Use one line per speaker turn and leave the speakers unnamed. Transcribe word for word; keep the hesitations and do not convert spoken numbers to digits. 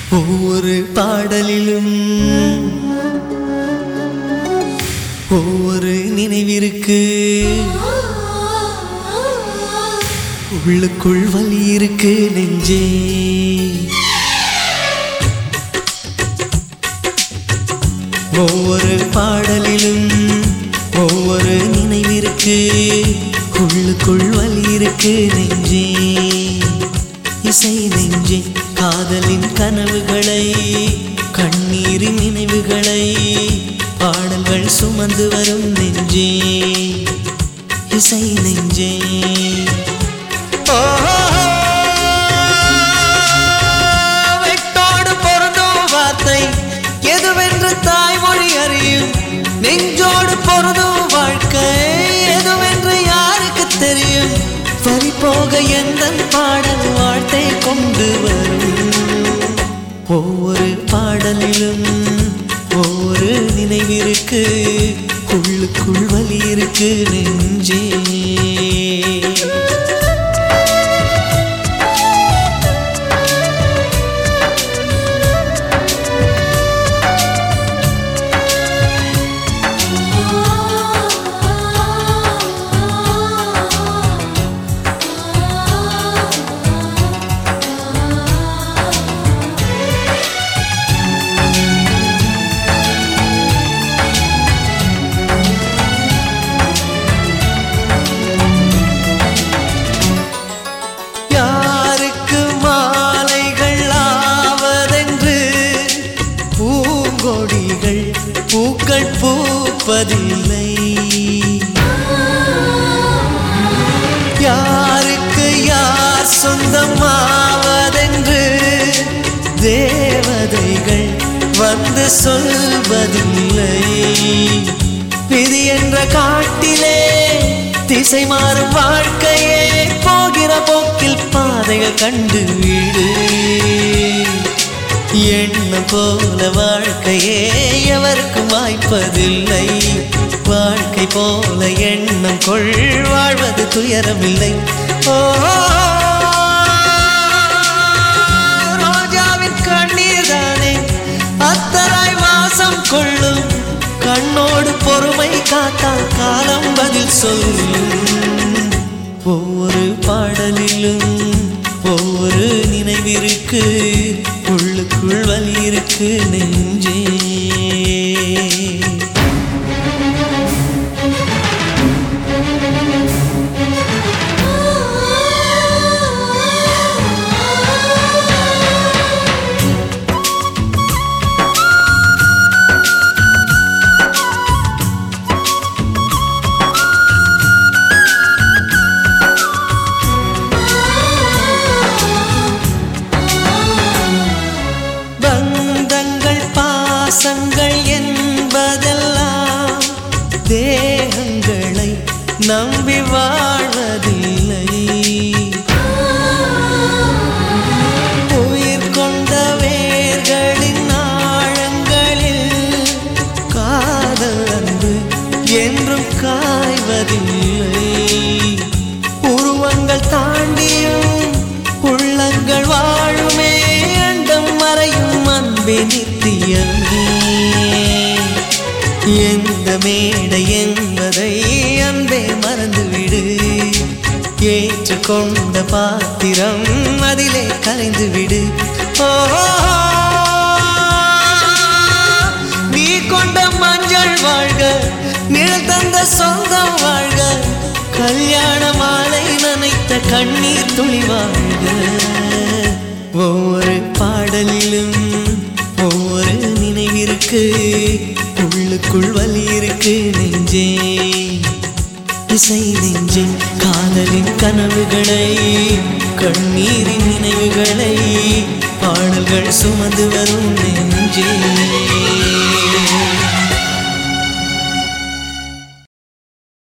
ஒவ்வொரு பாடலிலும் ஒவ்வொரு நினைவிருக்கு, உள்ளுக்குள் வலி இருக்கு நெஞ்சே. ஒவ்வொரு பாடலிலும் ஒவ்வொரு நினைவிருக்கு, உள்ளுக்குள் வலி இருக்கு நெஞ்சே. இசை நெஞ்சே, காதலின் கனவுகளை, கண்ணீரின் நினைவுகளை பாடல்கள் சுமந்து வரும் நெஞ்சே. இசை நெஞ்சே, வெட்டோடு பொருந்தும் வார்த்தை எதுவென்று தாய்மொழி அறியும். நெஞ்சோடு பொருந்தும் வாழ்க்கை எதுவென்று யாருக்கு தெரியும். வரி போக எந்த பாடல் வாழ்த்தை கொண்டு வரும். ஒவ்வொரு பாடலிலும் ஒவ்வொரு நினைவிருக்கு, உள்ளுக்குள் வலி இருக்கு நெஞ்சே. பூக்கள் பூப்பதில்லை, யாருக்கு யார் சொந்தமாவதென்று தேவதைகள் வந்து சொல்வதில்லை. விதி என்ற காட்டிலே திசை மாறும் வாழ்க்கையே, போகிற போக்கில் பாதைகள் கண்டு வீடு. எண்ண போல வாழ்க்கையே எவருக்கும் வாய்ப்பதில்லை. வாழ்க்கை போல எண்ணம் கொள், வாழ்வது துயரமில்லை. ஓ, ரோஜாவின் கண்ணீர் தானே அத்தராய் வாசம் கொள்ளும். கண்ணோடு பொறுமை காத்தால் காலம் பதில் சொல்லும். ஒவ்வொரு பாடலிலும் ஒவ்வொரு நினைவிருக்கு, உள்ளுக்குள் வலி இருக்கு நெஞ்சே. பாசங்கள் என்பதெல்லாம் தேகங்களை நம்பி வாழ்வதில்லை. உயிர் கொண்ட வேர்களின் ஆழங்களில் காதல் அன்பு என்றும் காய்வதில்லை. உருவங்கள் தாண்டியும் உள்ளங்கள் வாழுமே, அண்டம் மறையும் அன்பே நித்தியமே. எந்த மேடை என்பதை அன்பே மறந்துவிடு, ஏற்றுக்கொண்ட பாத்திரம் அதிலே கலைந்துவிடு. ஓ, நீ கொண்ட மஞ்சள் வாழ்க, நிழல் தந்த சொந்தம் வாழ்க, கல்யாண மாலை நனைத்த கண்ணீர் துளி வாழ்க. ஒவ்வொரு பாடலிலும் ஒவ்வொரு நினைவிருக்கு, உள்ளுக்குள் வலி இருக்கு நெஞ்சே. இசை நெஞ்சே, காதலின் கனவுகளை, கண்ணீரின் நினைவுகளை பாடல்கள் சுமந்து வரும் நெஞ்சே.